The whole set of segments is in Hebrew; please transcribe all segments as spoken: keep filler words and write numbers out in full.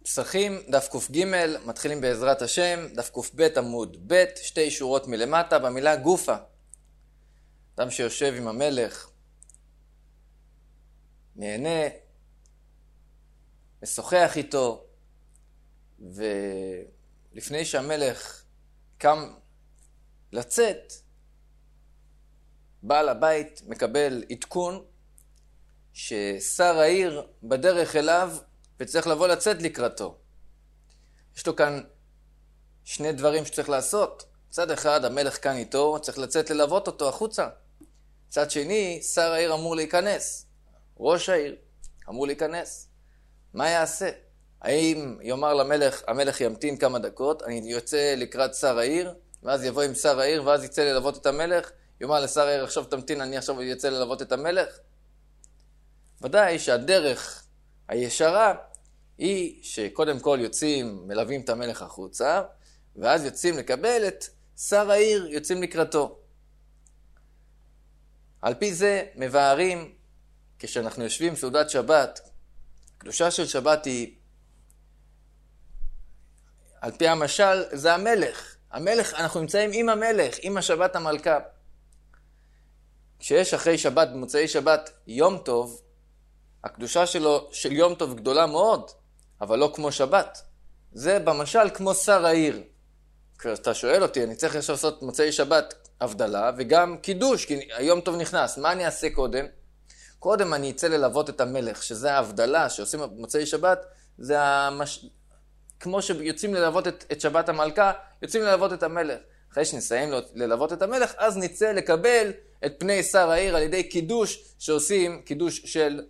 פסחים, דף ק"ג, מתחילים בעזרת השם, דף ק"ב עמוד ב', שתי שורות מלמטה, במילה גופה. אדם שיושב עם המלך, נהנה, משוחח איתו, ולפני שהמלך קם לצאת, בעל הבית מקבל עדכון ששר העיר בדרך אליו וצריך לבוא לצאת לקראתו. יש לו כאן שני דברים שצריך לעשות. צד אחד, המלך כאן איתו, צריך לצאת ללוות אותו החוצה. צד שני, שר העיר אמור להיכנס. ראש העיר אמור להיכנס. מה יעשה? האם יאמר למלך, המלך ימתין כמה דקות, אני יוצא לקראת שר העיר, ואז יבוא עם שר העיר, ואז יצא ללוות את המלך, יאמר לשר העיר, עכשיו תמתין, אני עכשיו יצא ללוות את המלך? ודאי שהדרך הישרה היא שקודם כל יוצאים, מלווים את המלך החוצה, ואז יוצאים לקבל את שר העיר, יוצאים לקראתו. על פי זה מבארים, כשאנחנו יושבים סעודת שבת, קדושה של שבת היא, על פי המשל, זה המלך. המלך, אנחנו נמצאים עם המלך, עם השבת המלכה. כשיש אחרי שבת, במוצאי שבת, יום טוב, הקדושה שלו, של יום טוב גדולה מאוד, אבל לא כמו שבת. זה במשל כמו שר העיר. כשאתה שואל אותי, אני צריך לעשות מוצאי שבת הבדלה, וגם קידוש, כי היום טוב נכנס. מה אני אעשה קודם? קודם אני אצא ללוות את המלך, שזה ההבדלה שעושים במוצאי שבת, זה המש... כמו שיוצאים ללוות את, את שבת המלכה, יוצאים ללוות את המלך. אחרי שנסיים ללוות את המלך, אז נצא לקבל את פני שר העיר על ידי קידוש שעושים קידוש של,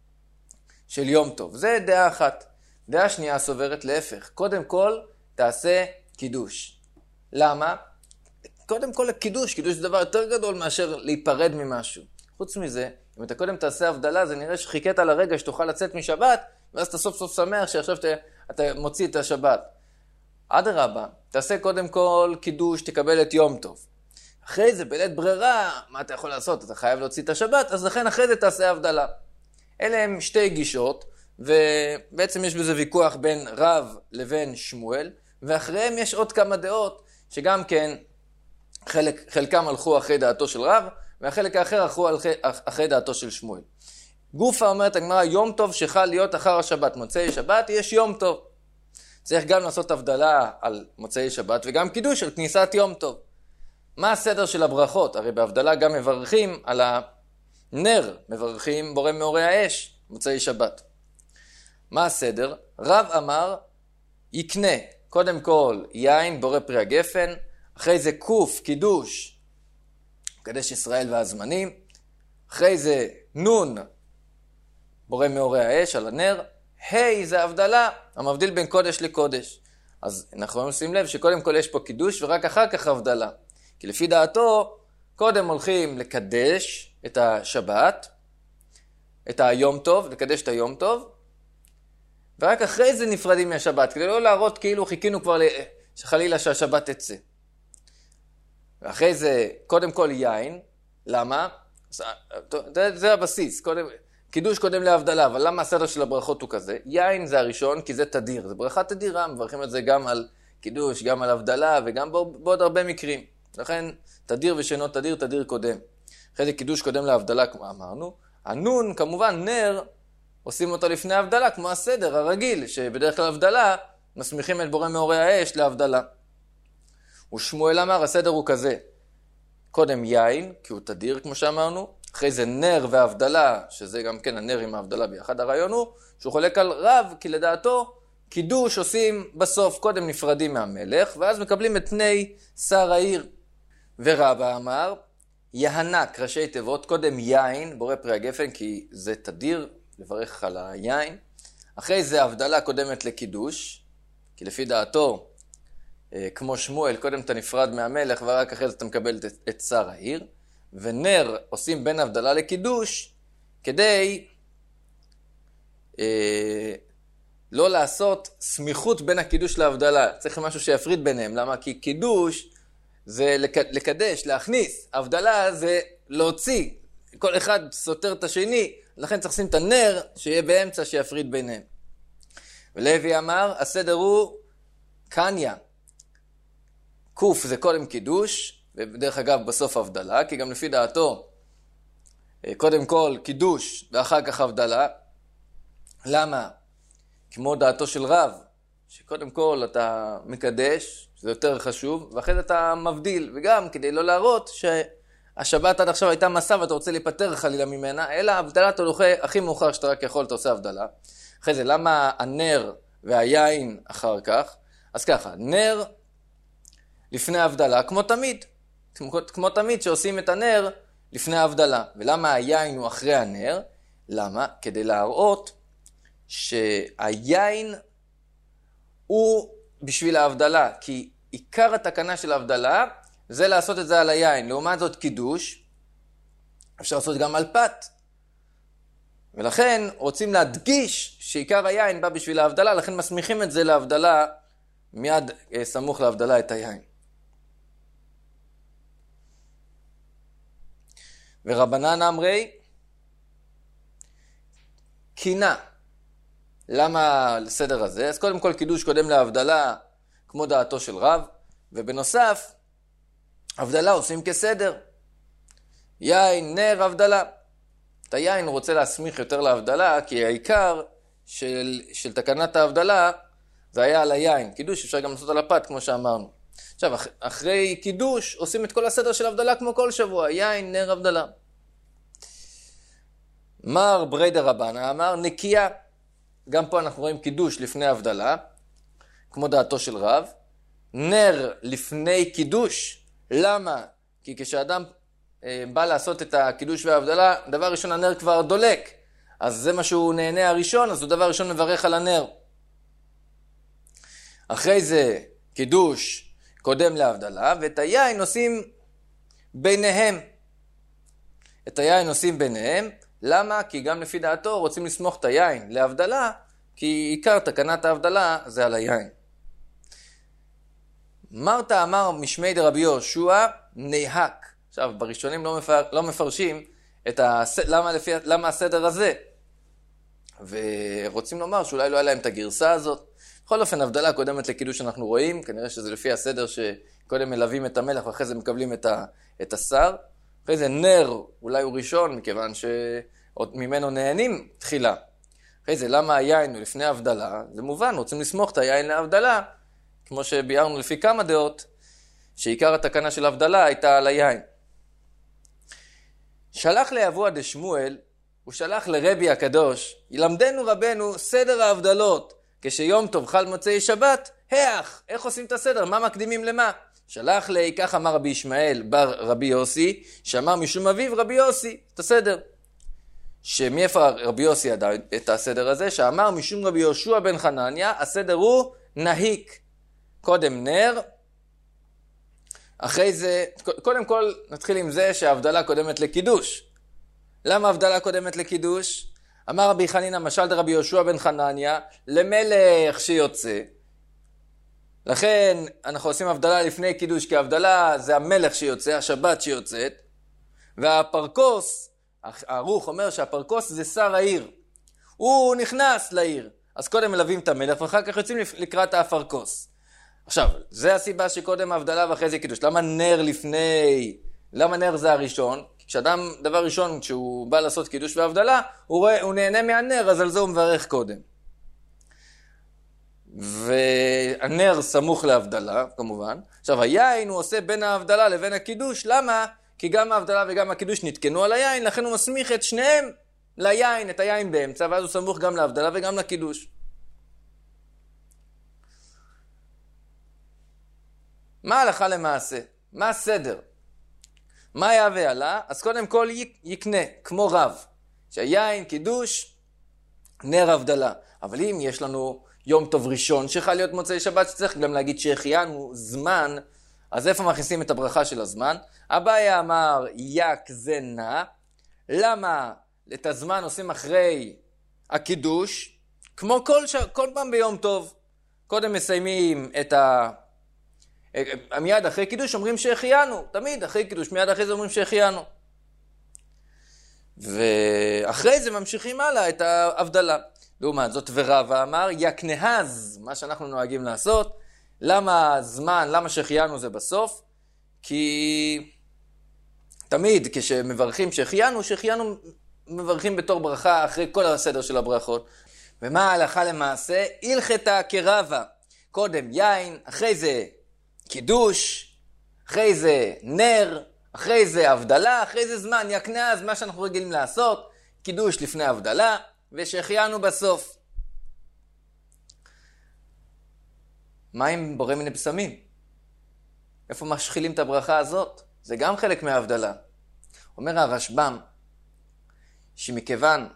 של יום טוב. זה דעה אחת. דעה שנייה סוברת להפך. קודם כל תעשה קידוש. למה? קודם כל קידוש. קידוש זה דבר יותר גדול מאשר להיפרד ממשהו. חוץ מזה, אם אתה קודם תעשה הבדלה, זה נראה שחיכית לרגע שתוכל לצאת משבת, ואז אתה סוף סוף שמח שעכשיו אתה, אתה מוציא את השבת. עד הרבה, תעשה קודם כל קידוש, תקבל את יום טוב. אחרי זה, בלית ברירה, מה אתה יכול לעשות? אתה חייב להוציא את השבת, אז לכן אחרי זה תעשה הבדלה. אלה הם שתי גישות, ובעצם יש בזה ויכוח בין רב לבין שמואל, ואחריהם יש עוד כמה דעות, שגם כן חלק, חלקם הלכו אחרי דעתו של רב, והחלק האחר הלכו אחרי, אחרי דעתו של שמואל. גופה אומרת הגמרא, יום טוב שחל להיות אחר השבת. מוצאי שבת יש יום טוב. צריך גם לעשות הבדלה על מוצאי שבת, וגם קידוש על כניסת יום טוב. מה הסדר של הברכות? הרי בהבדלה גם מברכים על הנר, מברכים בורא מאורי האש, מוצאי שבת. מה הסדר? רב אמר, יקנה, קודם כל יין, בורא פרי הגפן, אחרי זה קוף, קידוש, קדש ישראל והזמנים, אחרי זה נון, בורא מאורי האש על הנר, היי, זה הבדלה, המבדיל בין קודש לקודש. אז אנחנו יכולים לשים לב שקודם כל יש פה קידוש ורק אחר כך הבדלה. כי לפי דעתו, קודם הולכים לקדש את השבת, את היום טוב, לקדש את היום טוב, ורק אחרי זה נפרדים מהשבת, כדי לא להראות כאילו חיכינו כבר חלילה שהשבת תצא. ואחרי זה, קודם כל יין, למה? זה, זה הבסיס, קודם... קידוש קודם להבדלה, אבל למה הסדר של הברכות הוא כזה? יין זה הראשון, כי זה תדיר. זה ברכה תדירה, מברכים את זה גם על קידוש, גם על הבדלה, וגם בעוד הרבה מקרים. לכן, תדיר ושאינו תדיר, תדיר קודם. אחרי זה קידוש קודם להבדלה, כמו אמרנו. הנון, כמובן, נר, עושים אותו לפני ההבדלה, כמו הסדר הרגיל, שבדרך כלל הבדלה, מסמיכים את בורא מאורי האש להבדלה. ושמואל אמר, הסדר הוא כזה. קודם יין, כי הוא תדיר, כמו שאמרנו. אחרי זה נר והבדלה, שזה גם כן הנר עם ההבדלה ביחד. הרעיון הוא שהוא חולק על רב, כי לדעתו קידוש עושים בסוף, קודם נפרדים מהמלך, ואז מקבלים את פני שר העיר. ורבא אמר, יהנק, ראשי תיבות, קודם יין, בורא פרי הגפן, כי זה תדיר, לברך על היין. אחרי זה הבדלה קודמת לקידוש, כי לפי דעתו, כמו שמואל, קודם אתה נפרד מהמלך, ורק אחרי זה אתה מקבל את, את שר העיר. ונר עושים בין הבדלה לקידוש, כדי אה, לא לעשות סמיכות בין הקידוש להבדלה. צריך משהו שיפריד ביניהם. למה? כי קידוש זה לק, לקדש, להכניס. הבדלה זה להוציא. כל אחד סותר את השני, לכן צריך לשים את הנר שיהיה באמצע שיפריד ביניהם. ולוי אמר, הסדר הוא קניה. קוף זה קודם קידוש, ובדרך אגב בסוף הבדלה, כי גם לפי דעתו, קודם כל קידוש ואחר כך הבדלה. למה? כמו דעתו של רב, שקודם כל אתה מקדש, זה יותר חשוב, ואחרי זה אתה מבדיל, וגם כדי לא להראות שהשבת עד עכשיו הייתה מסע ואתה רוצה להיפטר חלילה ממנה, אלא הבדלה אתה דוחה הכי מאוחר שאתה רק יכול, אתה עושה הבדלה. אחרי זה, למה הנר והיין אחר כך? אז ככה, נר לפני הבדלה, כמו תמיד, כמו, כמו תמיד שעושים את הנר לפני ההבדלה. ולמה היין הוא אחרי הנר? למה? כדי להראות שהיין הוא בשביל ההבדלה, כי עיקר התקנה של ההבדלה זה לעשות את זה על היין. לעומת זאת קידוש, אפשר לעשות גם על פת. ולכן רוצים להדגיש שעיקר היין בא בשביל ההבדלה, לכן מסמיכים את זה להבדלה, מיד סמוך להבדלה את היין. ורבנן אמרי, קינה. למה לסדר הזה? אז קודם כל קידוש קודם להבדלה, כמו דעתו של רב, ובנוסף, הבדלה עושים כסדר. יין, נר, הבדלה. את היין הוא רוצה להסמיך יותר להבדלה, כי העיקר של, של תקנת ההבדלה, זה היה על היין. קידוש אפשר גם לעשות על הפת, כמו שאמרנו. עכשיו, אח, אחרי קידוש, עושים את כל הסדר של הבדלה כמו כל שבוע. יין, נר, הבדלה. מר בריידר רבנה אמר, נקייה. גם פה אנחנו רואים קידוש לפני הבדלה, כמו דעתו של רב. נר לפני קידוש. למה? כי כשאדם אה, בא לעשות את הקידוש וההבדלה, דבר ראשון הנר כבר דולק. אז זה מה שהוא נהנה הראשון, אז הוא דבר ראשון מברך על הנר. אחרי זה קידוש קודם להבדלה, ואת היין עושים ביניהם. את היין עושים ביניהם. למה? כי גם לפי דעתו רוצים לסמוך את היין להבדלה, כי עיקר תקנת ההבדלה זה על היין. מרתא אמר משמי דרבי יהושע נהק. עכשיו, בראשונים לא, מפר, לא מפרשים את הס... למה, לפי... למה הסדר הזה. ורוצים לומר שאולי לא היה להם את הגרסה הזאת. בכל אופן, הבדלה קודמת לקידוש שאנחנו רואים, כנראה שזה לפי הסדר שקודם מלווים את המלך ואחרי זה מקבלים את, ה... את השר. אחרי זה נר, אולי הוא ראשון, מכיוון שממנו נהנים תחילה. אחרי זה, למה היין הוא לפני הבדלה? זה מובן, רוצים לסמוך את היין להבדלה, כמו שביארנו לפי כמה דעות, שעיקר התקנה של הבדלה הייתה על היין. שלח לאבוה דשמואל, הוא שלח לרבי הקדוש, ילמדנו רבנו סדר ההבדלות, כשיום טוב חל מוצאי שבת, היח, איך עושים את הסדר? מה מקדימים למה? שלח לי, כך אמר רבי ישמעאל בר רבי יוסי, שאמר משום אביו רבי יוסי, את הסדר. שמאיפה רבי יוסי ידע את הסדר הזה? שאמר משום רבי יהושע בן חנניה, הסדר הוא נהיק. קודם נר, אחרי זה, קודם כל נתחיל עם זה שההבדלה קודמת לקידוש. למה ההבדלה קודמת לקידוש? אמר רבי חנינא משל דרבי יהושע בן חנניה, למלך שיוצא. לכן אנחנו עושים הבדלה לפני קידוש, כי ההבדלה זה המלך שיוצא, השבת שיוצאת, והפרקוס, הערוך אומר שהפרקוס זה שר העיר. הוא נכנס לעיר, אז קודם מלווים את המלך ואחר כך יוצאים לקראת הפרקוס. עכשיו, זה הסיבה שקודם ההבדלה ואחרי זה קידוש. למה נר לפני? למה נר זה הראשון? כשאדם, דבר ראשון, כשהוא בא לעשות קידוש והבדלה, הוא, רואה, הוא נהנה מהנר, אז על זה הוא מברך קודם. והנר סמוך להבדלה, כמובן. עכשיו, היין הוא עושה בין ההבדלה לבין הקידוש. למה? כי גם ההבדלה וגם הקידוש נתקנו על היין, לכן הוא מסמיך את שניהם ליין, את היין באמצע, ואז הוא סמוך גם להבדלה וגם לקידוש. מה הלכה למעשה? מה הסדר? מה יהווה עלה? אז קודם כל יקנה, כמו רב, שהיין, קידוש, נר הבדלה. אבל אם יש לנו יום טוב ראשון שחל להיות מוצאי שבת, שצריך גם להגיד שהחיינו זמן, אז איפה מכניסים את הברכה של הזמן? אביי אמר יק זה נע. למה את הזמן עושים אחרי הקידוש? כמו כל, ש... כל פעם ביום טוב. קודם מסיימים את ה... מיד אחרי קידוש אומרים שהחיינו. תמיד אחרי קידוש, מיד אחרי זה אומרים שהחיינו. ואחרי זה ממשיכים הלאה את ההבדלה. לעומת זאת, ורבא אמר, יקנהז, מה שאנחנו נוהגים לעשות. למה זמן, למה שהחיינו זה בסוף? כי תמיד כשמברכים שהחיינו, שהחיינו מברכים בתור ברכה אחרי כל הסדר של הברכות. ומה ההלכה למעשה? הלכתה כרבא. קודם יין, אחרי זה קידוש, אחרי זה נר, אחרי זה הבדלה, אחרי זה זמן, יקנהז, מה שאנחנו רגילים לעשות, קידוש לפני הבדלה, ושהחיינו בסוף. מה עם בורא מיני בשמים? איפה משחילים את הברכה הזאת? זה גם חלק מההבדלה. אומר הרשב"ם, שמכיוון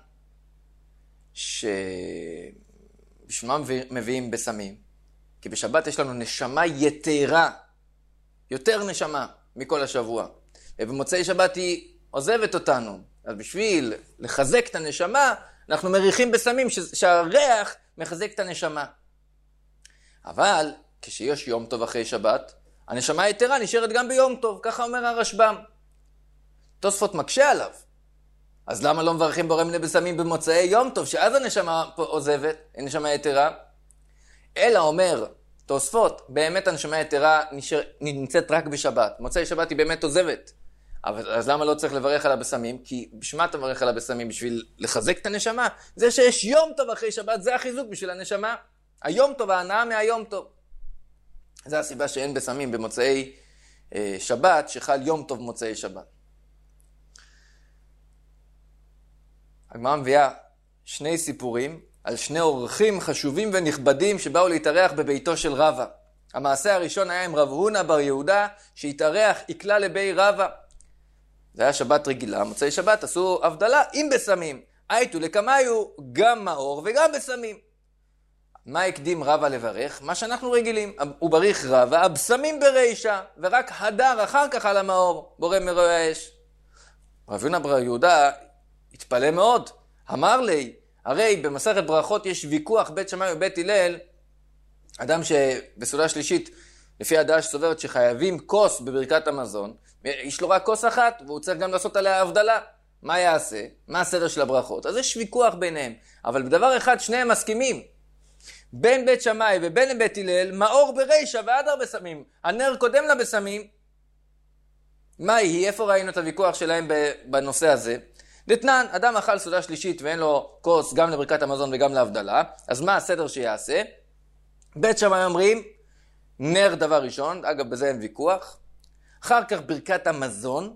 שבשמם מביאים בשמים, כי בשבת יש לנו נשמה יתרה, יותר נשמה מכל השבוע, ובמוצאי שבת היא עוזבת אותנו, אז בשביל לחזק את הנשמה, אנחנו מריחים בשמים שהריח מחזק את הנשמה. אבל כשיש יום טוב אחרי שבת, הנשמה היתרה נשארת גם ביום טוב, ככה אומר הרשב"ם. תוספות מקשה עליו. אז למה לא מברכים בורא מיני בשמים במוצאי יום טוב, שאז הנשמה עוזבת, הנשמה היתרה? אלא אומר תוספות, באמת הנשמה היתרה נשאר, נמצאת רק בשבת. מוצאי שבת היא באמת עוזבת. אבל, אז למה לא צריך לברך על הבשמים? כי בשמה תברך על הבשמים בשביל לחזק את הנשמה. זה שיש יום טוב אחרי שבת, זה החיזוק בשביל הנשמה. היום טוב, ההנאה מהיום טוב. זה הסיבה שאין בשמים במוצאי אה, שבת, שחל יום טוב מוצאי שבת. הגמרא מביאה שני סיפורים על שני אורחים חשובים ונכבדים שבאו להתארח בביתו של רבא. המעשה הראשון היה עם רב הונא בר יהודה, שהתארח עיקלה לבי רבא. זה היה שבת רגילה, מוצאי שבת עשו הבדלה עם בשמים. הייתו לקמיו גם מאור וגם בשמים. מה הקדים רבא לברך? מה שאנחנו רגילים. הוא בריך רבא, הבשמים ברישה, ורק הדר אחר כך על המאור, בורא מרועי האש. רב הונא בר יהודה התפלא מאוד. אמר לי, הרי במסכת ברכות יש ויכוח בית שמאי ובית הלל, אדם שבסעודה שלישית, לפי הדעה שסוברת שחייבים כוס בברכת המזון, יש לו רק כוס אחת, והוא צריך גם לעשות עליה הבדלה. מה יעשה? מה הסדר של הברכות? אז יש ויכוח ביניהם. אבל בדבר אחד שניהם מסכימים. בין בית שמאי ובין בית הלל, מאור ברישה והדר בשמים. הנר קודם לבשמים. מה היא? איפה ראינו את הוויכוח שלהם בנושא הזה? דתנן, אדם אכל סעודה שלישית ואין לו כוס גם לברכת המזון וגם להבדלה, אז מה הסדר שיעשה? בית שמאי אומרים, נר דבר ראשון, אגב בזה אין ויכוח, אחר כך ברכת המזון,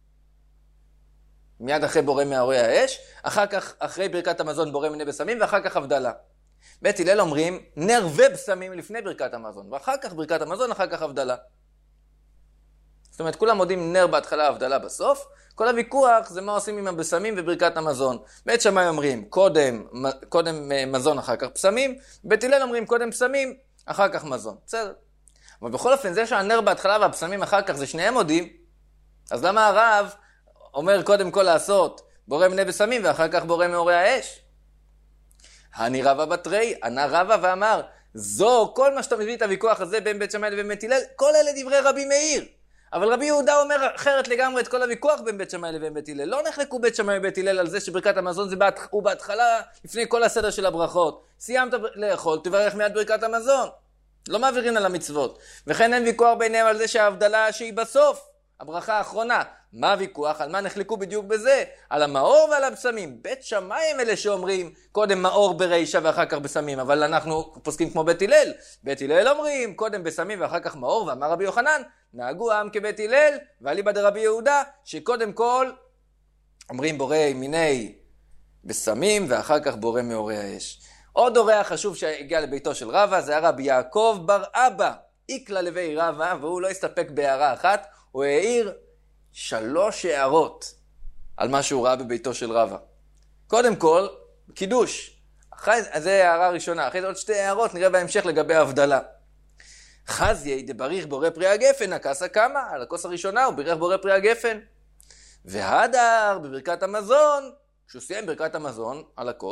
מיד אחרי בורא מאורי האש, אחר כך אחרי ברכת המזון בורא מיני בשמים, ואחר כך הבדלה. בית הלל אומרים, נר ובשמים לפני ברכת המזון, ואחר כך ברכת המזון, אחר כך הבדלה. זאת אומרת, כולם מודים נר בהתחלה, הבדלה בסוף. כל הוויכוח זה מה עושים עם הבשמים וברכת המזון. בית שמאי אומרים, קודם, קודם מזון, אחר כך בשמים. בית הלל אומרים, קודם בשמים, אחר כך מזון. בסדר. אבל בכל אופן, זה שהנר בהתחלה והבשמים אחר כך, זה שניהם מודים. אז למה הרב אומר קודם כל לעשות בורא מיני בשמים, ואחר כך בורא מאורי האש? אני רבא בתרי, ענה רבא ואמר, זו, כל מה שאתה מביא את הוויכוח הזה בין בית שמאי לבין בית הלל, כל אלה דברי רבי מאיר. אבל רבי יהודה אומר אחרת לגמרי את כל הוויכוח בין בית שמאי לבין בית הלל. לא נחלקו בית שמאי ובית הלל על זה שברכת המזון זה בהתח... הוא בהתחלה לפני כל הסדר של הברכות. סיימת לאכול, תברך מיד ברכת המזון. לא מעבירים על המצוות. וכן אין ויכוח ביניהם על זה שההבדלה שהיא בסוף, הברכה האחרונה. מה הוויכוח? על מה נחלקו בדיוק בזה? על המאור ועל הבשמים. בית שמאי הם אלה שאומרים קודם מאור ברישה ואחר כך בשמים, אבל אנחנו פוסקים כמו בית הלל. בית הלל אומרים קודם בשמים ואחר כך מאור, ואמר רבי יוחנן, נהגו העם כבית הלל, ואליבא דרבי יהודה, שקודם כל אומרים בורא מיני בשמים ואחר כך בורא מאורי האש. עוד אורח חשוב שהגיע לביתו של רבא, זה הרבי יעקב בר אבא, איקלה לבי רבא, והוא לא הסתפק בהערה אחת, הוא העיר שלוש הערות על מה שהוא ראה בביתו של רבא. קודם כל, קידוש. אחרי, זה הערה ראשונה. אחרי זה עוד שתי הערות, נראה בהמשך לגבי ההבדלה. חזיי דבריך בורא פרי הגפן, הכסה כמה? על הכוס הראשונה הוא בירך בורא פרי הגפן. והדר בברכת המזון, כשהוא סיים ברכת המזון על הכוס,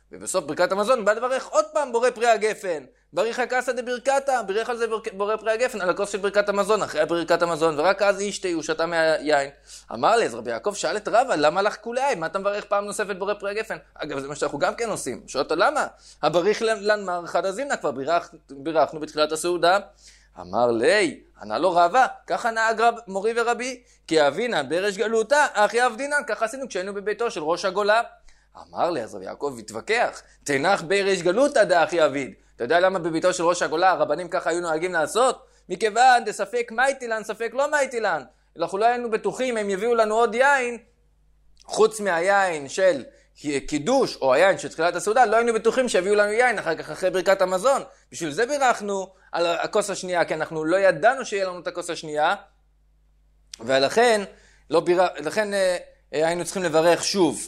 ובסוף ברכת המזון בא לברך עוד פעם בורא פרי הגפן. בריך הקסא דברכתא, בירך על זה בורא פרי הגפן, על הכוס של ברכת המזון, אחרי ברכת המזון, ורק אז איש תה, הוא שתה מהיין. אמר לי, אז רבי יעקב שאל את רבא, למה לך כולי? מה אתה מברך פעם נוספת בורא פרי הגפן? אגב, זה מה שאנחנו גם כן עושים. שואל אותו, למה? הבריך לנמר חדא זימנא, כבר בירך, בירכנו בתחילת הסעודה. אמר לי, ענה לו רבא, ככה נהג רב, מורי ורבי, כי אבינן בריש גלותא, אחי אבדינן, ככה עשינו כשהיינו בביתו של ראש הגולה. אמר לי, אז רבי יעקב התווכח, תנח בריש גלותא דאחי אביד. אתה יודע למה בביתו של ראש הגולה הרבנים ככה היו נוהגים לעשות? מכיוון דספק מייטילן, ספק לא מייטילן. אנחנו לא היינו בטוחים, הם יביאו לנו עוד יין, חוץ מהיין של קידוש או היין של תחילת הסעודה, לא היינו בטוחים שיביאו לנו יין אחר כך אחרי ברכת המזון. בשביל זה בירכנו על הכוס השנייה, כי אנחנו לא ידענו שיהיה לנו את הכוס השנייה, ולכן לא ביר... לכן, אה, היינו צריכים לברך שוב.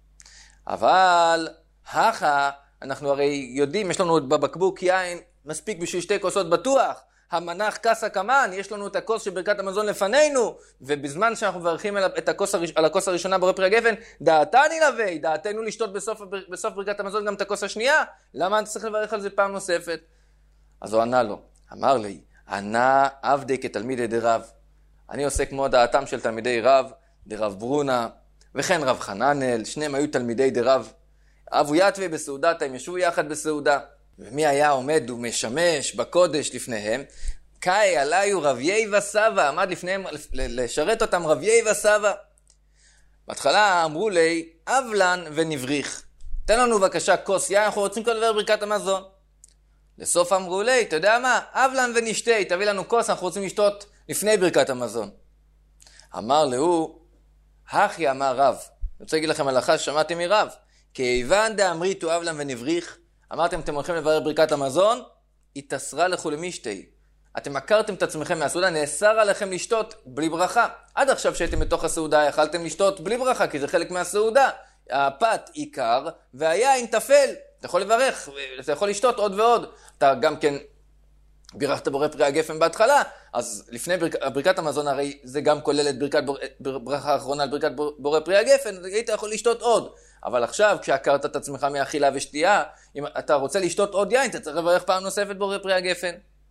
אבל הכה, אנחנו הרי יודעים, יש לנו בבקבוק יין מספיק בשביל שתי כוסות בטוח. המנח קסא קמן, יש לנו את הכוס של ברכת המזון לפנינו, ובזמן שאנחנו מברכים את הכוס הראש... על הכוס הראשונה בורא פרי הגפן, דעתני לוי, דעתנו לשתות בסוף, בסוף ברכת המזון גם את הכוס השנייה, למה אני צריך לברך על זה פעם נוספת? אז הוא ענה לו, אמר לי, ענה עבדי כתלמידי דרב. אני עושה כמו דעתם של תלמידי רב, דרב ברונה, וכן רב חננאל, שניהם היו תלמידי דרב. אבו יתווה בסעודת, הם ישבו יחד בסעודה. ומי היה עומד ומשמש בקודש לפניהם? קאי עליו רב יייבא סבא, עמד לפניהם לשרת אותם רב יייבא סבא. בהתחלה אמרו לי, אבלן ונבריך. תן לנו בבקשה כוס יין, אנחנו רוצים כל דבר ברכת המזון. לסוף אמרו לי, אתה יודע מה? אבלן ונשתה, תביא לנו כוס, אנחנו רוצים לשתות לפני ברכת המזון. אמר לו, הכי אמר רב. אני רוצה להגיד לכם הלכה ששמעתם מרב. כיוון דאמריתו אבלן ונבריך, אמרתם, אתם הולכים לברך ברכת המזון, התאסרה לכו למשתי. אתם עקרתם את עצמכם מהסעודה, נאסר עליכם לשתות בלי ברכה. עד עכשיו שהייתם בתוך הסעודה, יכלתם לשתות בלי ברכה, כי זה חלק מהסעודה. הפת עיקר, והיין תפל. אתה יכול לברך, אתה יכול לשתות עוד ועוד. אתה גם כן בירכת בורא פרי הגפן בהתחלה, אז לפני ברכ... ברכת המזון, הרי זה גם כולל את ברכת בור... ברכה האחרונה על ברכת בורא פרי הגפן, היית יכול לשתות עוד. אבל עכשיו, כשעקרת את עצמך מאכילה ושתייה, אם אתה רוצה לשתות עוד יין, אתה צריך לברך פעם נוספת בורא פרי הגפן.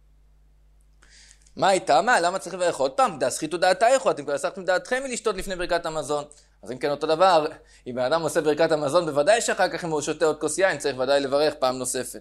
מה הייתה? מה? למה צריך לברך עוד פעם? דאסחיתו דעתייכו, אתם כבר הסחתם דעתכם מלשתות לפני ברכת המזון. אז אם כן אותו דבר, אם האדם עושה ברכת המזון, בוודאי שאחר כך אם הוא שותה עוד כוס יין, צריך ודאי לברך פעם נוספת.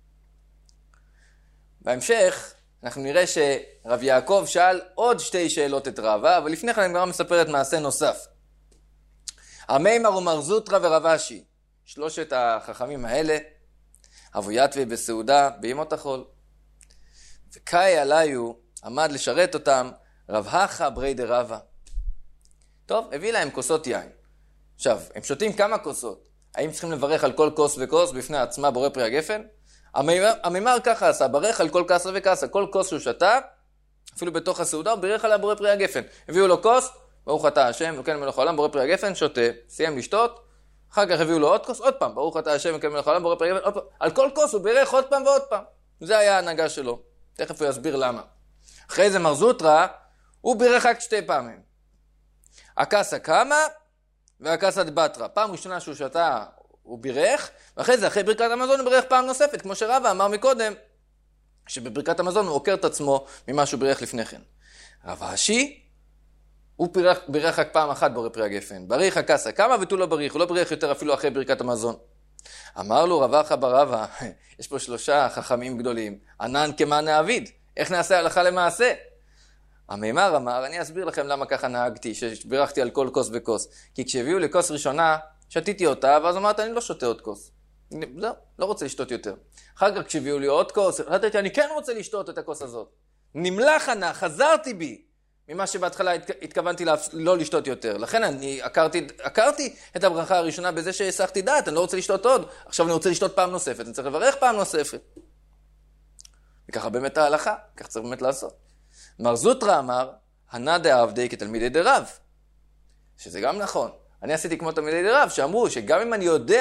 בהמשך, אנחנו נראה שרב יעקב שאל עוד שתי שאלות את רבא, אבל לפני כן אני כבר מספר את מעשה נוסף. המימר ומר זוטרא ורב אשי, שלושת החכמים האלה, אבו יתווה בסעודה בימות החול. וקאי עליו עמד לשרת אותם רב הכא ברי דרבא. טוב, הביא להם כוסות יין. עכשיו, הם שותים כמה כוסות. האם צריכים לברך על כל כוס וכוס בפני עצמה בורא פרי הגפן? המימר, המימר ככה עשה, ברך על כל כסה וכסה, כל כוס שהוא שתה, אפילו בתוך הסעודה, הוא בירך על בורא פרי הגפן. הביאו לו כוס, ברוך אתה השם, וכן מלך העולם, בורא פרי הגפן, שותה, סיים לשתות, אחר כך הביאו לו עוד כוס, עוד פעם, ברוך אתה השם, וכן מלך העולם, בורא פרי הגפן, עוד פעם. על כל כוס הוא בירך עוד פעם ועוד פעם. זה היה ההנהגה שלו. תכף הוא יסביר למה. אחרי זה מר זוטרא, הוא בירך רק שתי פעמים. הקסא קמא והקסא דבתרא. פעם ראשונה שהוא שתה, הוא בירך, ואחרי זה, אחרי ברכת המזון, הוא בירך פעם נוספת, כמו שרבא אמר מקודם, שבברכת המזון הוא עוקר את עצמו ממה שהוא בירך לפני כן. רב אשי, הוא בירך, בירך רק פעם אחת בורא פרי הגפן. בריך הקסא קמא ותו לא בריך, הוא לא בירך יותר אפילו אחרי ברכת המזון. אמר לו רב אחא בר אבא, יש פה שלושה חכמים גדולים, ענן כמען העביד, איך נעשה הלכה למעשה? המימר אמר, אני אסביר לכם למה ככה נהגתי, שבירכתי על כל כוס וכוס. כי כשהביאו לי כוס ראשונה, שתיתי אותה, ואז אמרתי, אני לא שותה עוד כוס. לא, לא רוצה לשתות יותר. אחר כך כשהביאו לי עוד כוס, החלטתי, אני כן רוצה לשתות את הכוס הזאת. נמלח ענה, חזרתי בי, ממה שבהתחלה התכוונתי לא לשתות יותר. לכן אני עקרתי, עקרתי את הברכה הראשונה בזה שהסחתי דעת, אני לא רוצה לשתות עוד. עכשיו אני רוצה לשתות פעם נוספת, אני צריך לברך פעם נוספת. וככה באמת ההלכה, כך צריך באמת לעשות. מר זוטרא אמר, הנא דעבדי כתלמידי דרב. שזה גם נכון. אני עשיתי כמו תלמידי דרב, שאמרו שגם אם אני יודע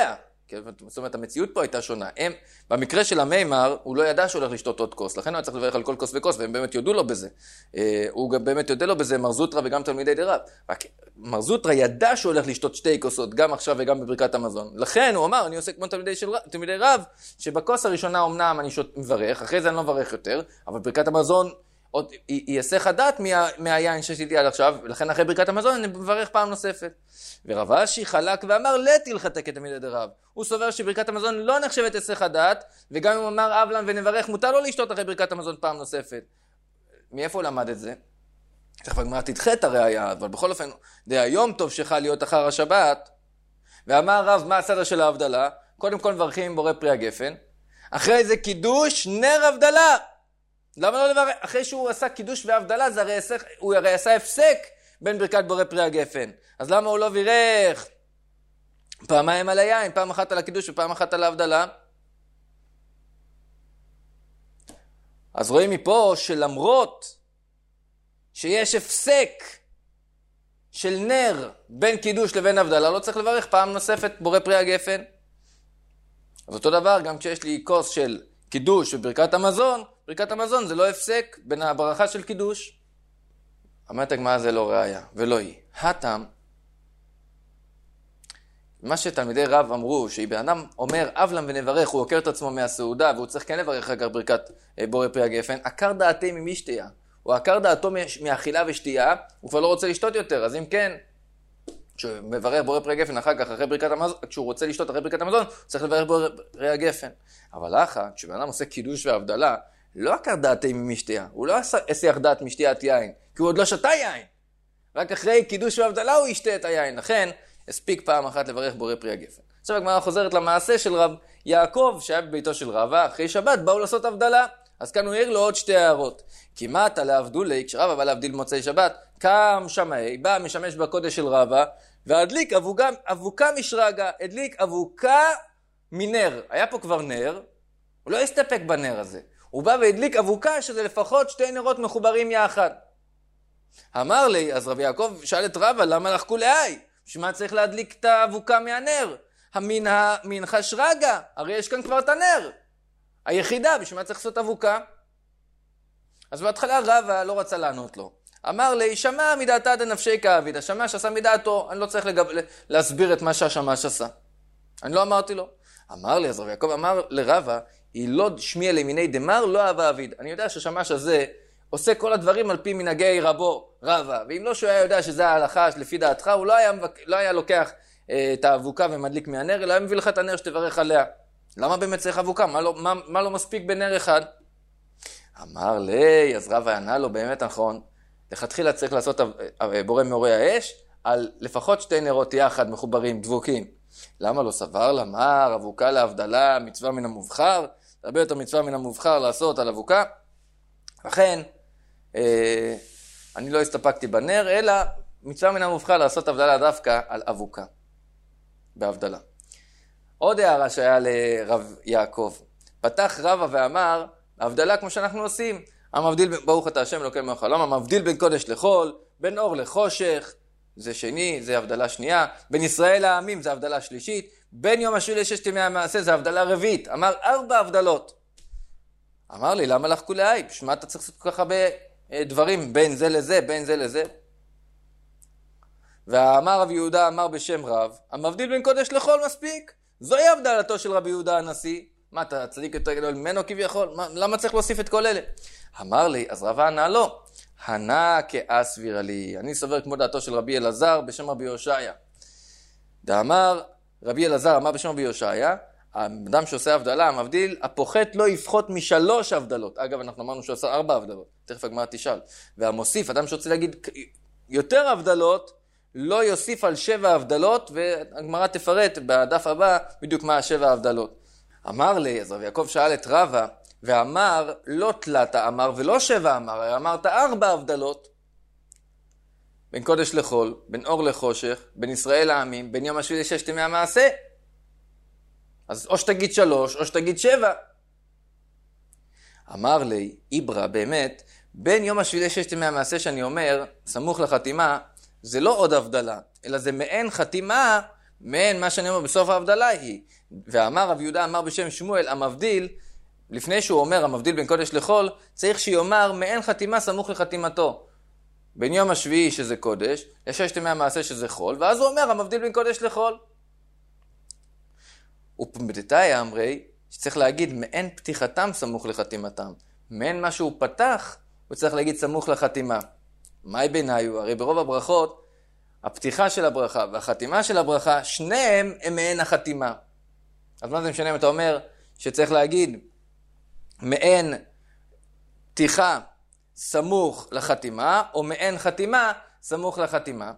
זאת אומרת, המציאות פה הייתה שונה. הם, במקרה של המימר, הוא לא ידע שהוא הולך לשתות עוד כוס, לכן הוא צריך לברך על כל כוס וכוס, והם באמת יודו לו בזה. הוא גם באמת יודע לו בזה, מר זוטרא וגם תלמידי דרב. מר זוטרא ידע שהוא הולך לשתות שתי כוסות, גם עכשיו וגם בברכת המזון. לכן הוא אמר, אני עושה כמו תלמידי, של, תלמידי רב, שבכוס הראשונה אומנם אני שות, מברך, אחרי זה אני לא מברך יותר, אבל בברכת המזון עוד יעשה חדת מה, מהיין ששתיתי עד עכשיו, ולכן אחרי ברכת המזון אני מברך פעם נוספת. ורב אשי חלק ואמר לית הלכתה כתלמידי דרב. הוא סובר שברכת המזון לא נחשבת היסח הדעת, וגם אם הוא אמר אבלן ונברך, מותר לו לשתות אחרי ברכת המזון פעם נוספת. מאיפה הוא למד את זה? תכף הגמרא תדחה את הראיה, אבל בכל אופן, די היום טוב שחל להיות אחר השבת, ואמר רב מה הסדר של ההבדלה? קודם כל מברכים בורא פרי הגפן, אחרי זה קידוש נר הבדלה. למה לא לברך? אחרי שהוא עשה קידוש והבדלה, זה הרי היסח, הוא הרי עשה הפסק בין ברכת בורא פרי הגפן. אז למה הוא לא בירך פעמיים על היין, פעם אחת על הקידוש ופעם אחת על ההבדלה? אז רואים מפה שלמרות שיש הפסק של נר בין קידוש לבין הבדלה, לא צריך לברך פעם נוספת בורא פרי הגפן. אז אותו דבר, גם כשיש לי כוס של קידוש וברכת המזון, ברכת המזון זה לא הפסק בין הברכה של קידוש. אמרת הגמרא זה לא ראיה, ולא היא. הטעם, מה שתלמידי רב אמרו, שהיא בן אדם אומר אבלן ונברך, הוא עוקר את עצמו מהסעודה, והוא צריך כן לברך אחר ברכת בורא פרי הגפן, עקר דעתי ממי שתייה. הוא עקר דעתו מאכילה ושתייה, הוא כבר לא רוצה לשתות יותר, אז אם כן, כשהוא מברך בורא פרי הגפן אחר כך, אחרי ברכת המזון, כשהוא רוצה לשתות אחרי ברכת המזון, הוא צריך לברך בורא פרי הגפן. אבל לאחר, כשבן אדם עושה קידוש והבדלה, לא עקר דעתי ממי שתייה, הוא לא הסיח דעת משתיית יין, כי הוא עוד לא שתה יין. רק אחרי קידוש והבדלה הוא ישתה את היין, לכן הספיק פעם אחת לברך בורא פרי הגפן. עכשיו הגמרא חוזרת למעשה של רב יעקב, שהיה בביתו של רבא, אחרי שבת באו לעשות הבדלה. אז כאן הוא העיר לו עוד שתי הערות. כמעט להבדולי, כשרבא בא להבדיל מוצאי שבת, קם שמאי, בא משמש בקודש של רבא, והדליק אבוקה, אבוקה משרגה, הדליק אבוקה מנר. היה פה כבר נר, הוא לא הסתפק בנר הזה. הוא בא והדליק אבוקה שזה לפחות שתי נרות מחוברים יחד. אמר לי, אז רבי יעקב שאל את רבא, למה לחכו לאי? שמה צריך להדליק את האבוקה מהנר? המין המנחה שרגה, הרי יש כאן כבר את הנר. היחידה, בשביל מה צריך לעשות אבוקה? אז בהתחלה רבא לא רצה לענות לו. אמר לי, שמע מדעתה דנפשי כאביד, השמש עשה מדעתו, אני לא צריך לגב... להסביר את מה שהשמש עשה. אני לא אמרתי לו. אמר לי, אז רבי יעקב אמר לרבא, היא לא שמיע למיני דמר, לא אהבה אביד. אני יודע שהשמש הזה עושה כל הדברים על פי מנהגי רבו, רבא. ואם לא שהוא היה יודע שזה ההלכה לפי דעתך, הוא לא היה, לא היה לוקח אה, את האבוקה ומדליק מהנר, אלא היה מביא לך את הנר שתברך עליה. למה באמת צריך אבוקה? מה לא, מה, מה לא מספיק בנר אחד? אמר לי, אז רבא ענה לו, באמת נכון, לכתחילה צריך לעשות בורא מאורי האש, על לפחות שתי נרות יחד מחוברים, דבוקים. למה לא סבר? למר, אבוקה להבדלה, מצווה מן המובחר, הרבה יותר מצווה מן המובחר לעשות על אבוקה. לכן, אה, אני לא הסתפקתי בנר, אלא מצווה מן המובחר לעשות הבדלה דווקא על אבוקה, בהבדלה. עוד הערה שהיה לרב יעקב. פתח רבא ואמר, ההבדלה כמו שאנחנו עושים, המבדיל, ברוך אתה השם אלוקינו מלך העולם, המבדיל בין קודש לחול, בין אור לחושך, זה שני, זה הבדלה שנייה, בין ישראל העמים זה הבדלה שלישית, בין יום השביעי לששת ימי המעשה זה הבדלה רביעית. אמר ארבע הבדלות. אמר לי, למה לחכו לאי? בשביל מה אתה צריך לעשות כל כך הרבה דברים, בין זה לזה, בין זה לזה? ואמר רב יהודה, אמר בשם רב, המבדיל בין קודש לחול מספיק. זוהי הבדלתו של רבי יהודה הנשיא. מה, אתה צדיק יותר גדול ממנו כביכול? מה, למה צריך להוסיף את כל אלה? אמר לי, אז רבא ענה לו, הנה כאסבירה לי. אני סובר כמו דעתו של רבי אלעזר בשם רבי יושעיה. דאמר, רבי אלעזר אמר בשם רבי יושעיה, האדם שעושה הבדלה, המבדיל, הפוחת לא יפחות משלוש הבדלות. אגב, אנחנו אמרנו שהוא עושה ארבע הבדלות. תכף הגמרא תשאל. והמוסיף, אדם שרוצה להגיד יותר הבדלות, לא יוסיף על שבע הבדלות, והגמרא תפרט בדף הבא בדיוק מה השבע הבדלות. אמר לי, אז רב יעקב שאל את רבא, ואמר, לא תלתה אמר ולא שבע אמר, אמרת ארבע הבדלות. בין קודש לחול, בין אור לחושך, בין ישראל העמים, בין יום השביעי לששת ימי המעשה. אז או שתגיד שלוש, או שתגיד שבע. אמר לי, איברה, באמת, בין יום השביעי לששת ימי המעשה שאני אומר, סמוך לחתימה, זה לא עוד הבדלה, אלא זה מעין חתימה מעין מה שאני אומר בסוף ההבדלה היא, ואמר רב יהודה אמר בשם שמואל, המבדיל, לפני שהוא אומר המבדיל בין קודש לחול, צריך שיאמר מעין חתימה סמוך לחתימתו. בין יום השביעי שזה קודש, לששת ימי המעשה שזה חול, ואז הוא אומר המבדיל בין קודש לחול. ופמדתאי אמרי, שצריך להגיד מעין פתיחתם סמוך לחתימתם. מעין מה שהוא פתח, הוא צריך להגיד סמוך לחתימה. מהי ביניו? הרי ברוב הברכות, הפתיחה של הברכה והחתימה של הברכה, שניהם הם מעין החתימה. אז מה זה משנה אם אתה אומר שצריך להגיד מעין פתיחה סמוך לחתימה, או מעין חתימה סמוך לחתימה?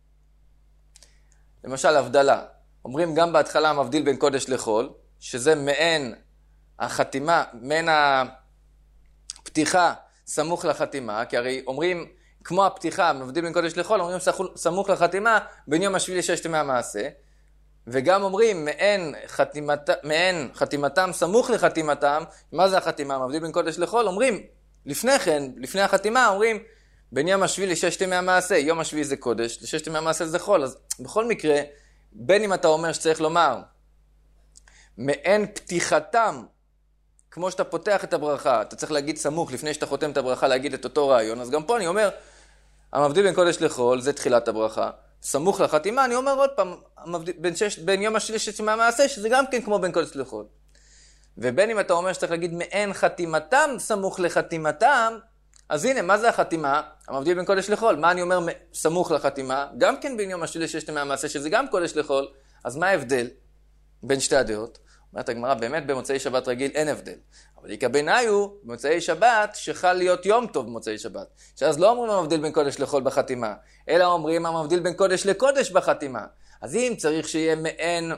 למשל, הבדלה. אומרים גם בהתחלה המבדיל בין קודש לחול, שזה מעין החתימה, מעין הפתיחה סמוך לחתימה, כי הרי אומרים, כמו הפתיחה, מבדיל בין קודש לחול, אומרים סמוך לחתימה בין יום השביעי לששת ימי המעשה, וגם אומרים מעין, חתימת, מעין חתימתם סמוך לחתימתם. מה זה החתימה? מבדיל בין קודש לחול, אומרים לפני כן, לפני החתימה, אומרים בין יום השביעי לששת ימי המעשה, יום השביעי זה קודש, לששת ימי המעשה זה חול. אז בכל מקרה, בין אם אתה אומר שצריך לומר מעין פתיחתם, כמו שאתה פותח את הברכה, אתה צריך להגיד סמוך לפני שאתה חותם את הברכה, להגיד את אותו רעיון. אז גם פה אני אומר, המבדיל בין קודש לחול זה תחילת הברכה, סמוך לחתימה, אני אומר עוד פעם, בין, שש, בין יום השלישי לששת ימי המעשה, שזה גם כן כמו בין קודש לחול. ובין אם אתה אומר שצריך להגיד מעין חתימתם סמוך לחתימתם, אז הנה, מה זה החתימה? המבדיל בין קודש לחול. מה אני אומר סמוך לחתימה? גם כן בין יום השלישי לששת ימי המעשה, שזה גם קודש לחול. אז מה ההבדל בין שתי הדעות? אומרת הגמרא, באמת במוצאי שבת רגיל אין הבדל. אבל יקה ביניו, במוצאי שבת, שחל להיות יום טוב במוצאי שבת. שאז לא אומרים המבדיל בין קודש לחול בחתימה, אלא אומרים המבדיל בין קודש לקודש בחתימה. אז אם צריך שיהיה מעין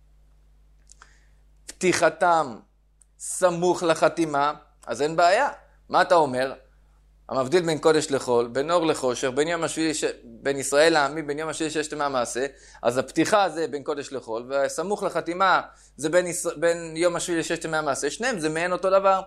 פתיחתם סמוך לחתימה, אז אין בעיה. מה אתה אומר? המבדיל בין קודש לחול, בין אור לחושר, בין יום השביעי, ש... בין ישראל לעמי, בין יום השביעי לששת ימי המעשה, אז הפתיחה זה בין קודש לחול, והסמוך לחתימה זה בין, ישראל... בין יום השביעי לששת ימי המעשה, שניהם זה מעין אותו דבר.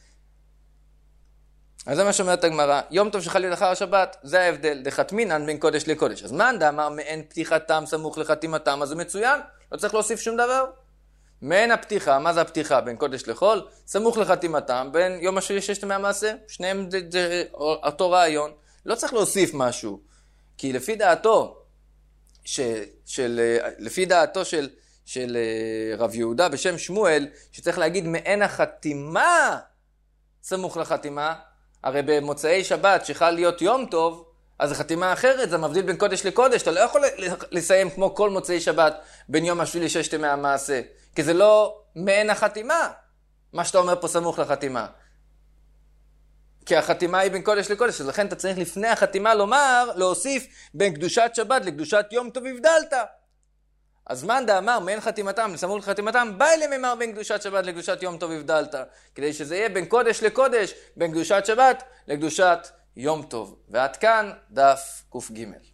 אז זה מה שאומרת הגמרא, יום טוב שחל לאחר השבת, זה ההבדל, דחתמינן בין קודש לקודש. אז מאן דאמר מעין פתיחתם סמוך לחתימתם, אז זה מצוין, לא צריך להוסיף שום דבר. מעין הפתיחה, מה זה הפתיחה? בין קודש לחול, סמוך לחתימתם, בין יום השביעי לששת ימי המעשה, שניהם זה, זה אותו רעיון. לא צריך להוסיף משהו, כי לפי דעתו, ש, של, לפי דעתו של, של רב יהודה בשם שמואל, שצריך להגיד מעין החתימה סמוך לחתימה, הרי במוצאי שבת שחל להיות יום טוב, אז החתימה אחרת, זה מבדיל בין קודש לקודש, אתה לא יכול לסיים כמו כל מוצאי שבת בין יום השביעי לששת ימי המעשה, כי זה לא מעין החתימה, מה שאתה אומר פה סמוך לחתימה. כי החתימה היא בין קודש לקודש, אז לכן אתה צריך לפני החתימה לומר, להוסיף בין קדושת שבת לקדושת יום טוב הבדלת. אז מאן דאמר מעין חתימתם סמוך לחתימתם, בא אליהם אמר בין קדושת שבת לקדושת יום טוב הבדלת, כדי שזה יהיה בין קודש לקודש, בין קדושת שבת לקדושת יום טוב. ועד כאן דף קוף ג'.